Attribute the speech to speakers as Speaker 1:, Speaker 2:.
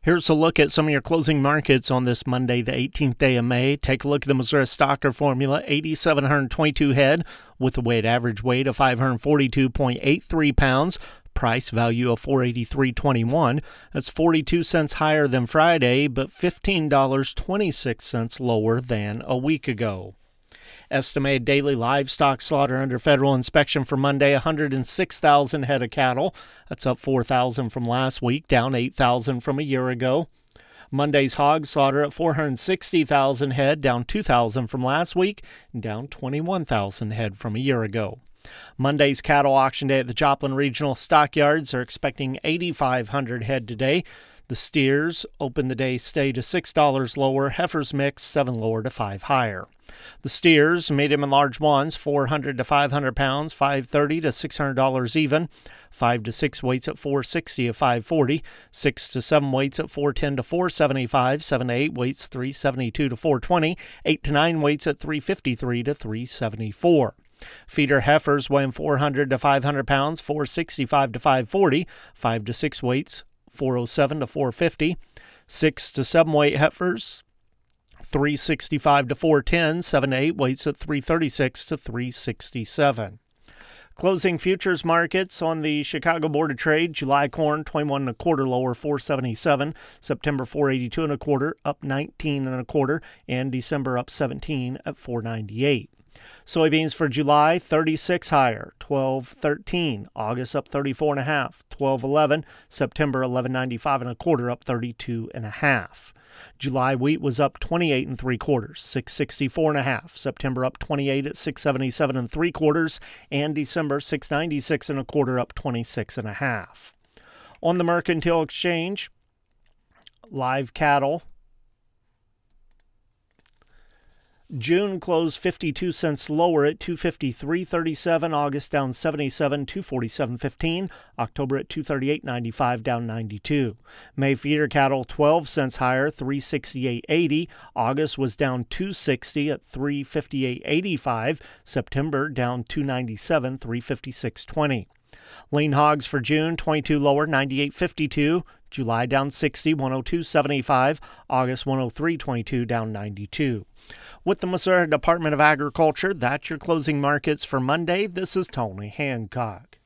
Speaker 1: Here's a look at some of your closing markets on this Monday, the 18th day of May. Take a look at the Missouri Stocker Formula, 8,722 head with a weighted average weight of 542.83 pounds. Price value of $483.21. That's 42 cents higher than Friday, but $15.26 lower than a week ago. Estimated daily livestock slaughter under federal inspection for Monday, 106,000 head of cattle. That's up 4,000 from last week, down 8,000 from a year ago. Monday's hog slaughter at 460,000 head, down 2,000 from last week, and down 21,000 head from a year ago. Monday's cattle auction day at the Joplin Regional Stockyards are expecting 8,500 head today. The steers open the day stay to $6 lower, heifers mix 7 lower to 5 higher. The steers, medium and large ones, 400 to 500 pounds, $530 to $600 even. 5 to 6 weights at $460 to $540. 6 to 7 weights at $410 to $475. 7 to 8 weights $372 to $420. 8 to 9 weights at $353 to $374. Feeder heifers weighing 400 to 500 pounds, $465 to $540. 5 to 6 weights $407 to $450. 6 to 7 weight heifers, $365 to $410. 7 to 8 weights at $336 to $367. Closing futures markets on the Chicago Board of Trade. July corn 21 1/4 lower, $477. September 482 1/4 up 19 1/4, and December up 17 at $498. Soybeans for July, 36 higher, 12.13. August up 34.5, 12.11. September 11.95 1/4 up 32.5. July wheat was up 28 3/4, 664.5. September up 28 at 677 3/4, and December 696 1/4 up 26.5. On the Mercantile Exchange, live cattle. June closed 52 cents lower at $253.37. August down 77, $247.15. October at $238.95, down 92. May feeder cattle 12 cents higher, $368.80. August was down $260 at $358.85. September down $297, $356.20. Lean hogs for June, 22 lower, $98.52. July down 60, $102.75. August 103.22, down 92. With the Missouri Department of Agriculture, that's your closing markets for Monday. This is Tony Hancock.